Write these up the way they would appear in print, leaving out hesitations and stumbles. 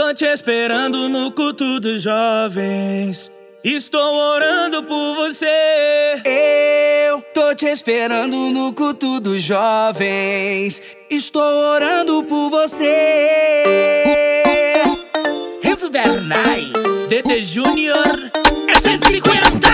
tô te esperando no culto dos jovens. Estou orando por você. Eu tô te esperando no culto dos jovens. Estou orando por você. Renzo Bernay, DT Júnior, é 150.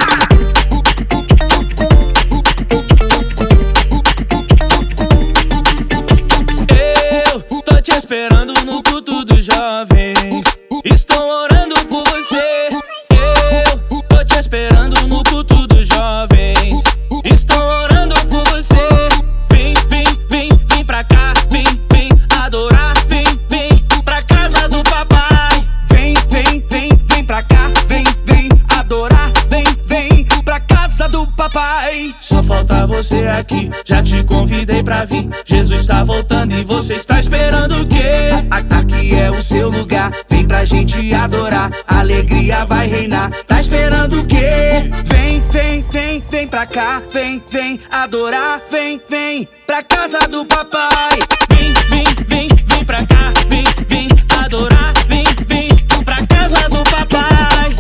Eu tô te esperando no culto dos jovens. Estou orando por você. Eu tô te esperando no culto dos jovens. Estou orando por você. Vem, vem, vem, vem pra cá. Vem, vem adorar. Vem, vem pra casa do papai. Vem, vem, vem, vem pra cá. Vem, vem adorar. Vem, vem pra casa do papai. Só falta você aqui, já te convidei pra vir. Jesus está voltando e você está esperando o quê? Aqui é o seu lugar, vem pra gente adorar. A alegria vai reinar, tá esperando o quê? Vem, vem, vem, vem pra cá. Vem, vem adorar. Vem, vem pra casa do papai. Vem, vem, vem, vem pra cá. Vem, vem adorar. Vem, vem pra casa do papai.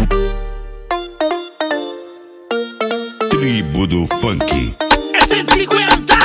Tribo do Funk. É 150.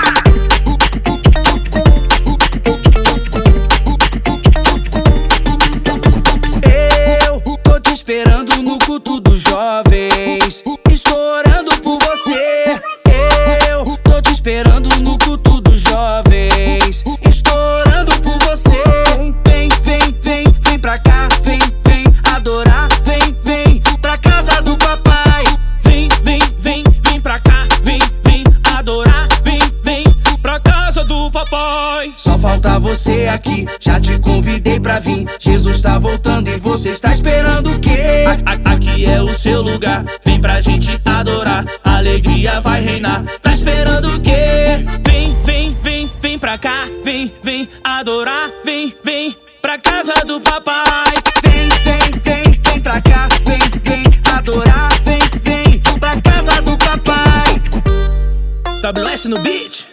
Eu tô te esperando no culto dos jovens. Estou orando por você. Eu tô te esperando no culto dos jovens. Estou orando por você. Vem, vem, vem, vem pra cá. Vem, vem adorar. Vem, vem pra casa do papai. Vem, vem, vem, vem pra cá. Vem, vem adorar. Vem, vem pra casa do papai. Só falta você aqui, já te convidei pra vir. Jesus tá voltando e você está esperando o quê? Aqui é o seu lugar, vem pra gente adorar. A alegria vai reinar, tá esperando o quê? Vem, vem, vem, vem pra cá. Vem, vem adorar. Vem, vem pra casa do papai. Vem, vem, vem, vem pra cá. Vem, vem adorar. Vem, vem pra casa do papai. WS no beat.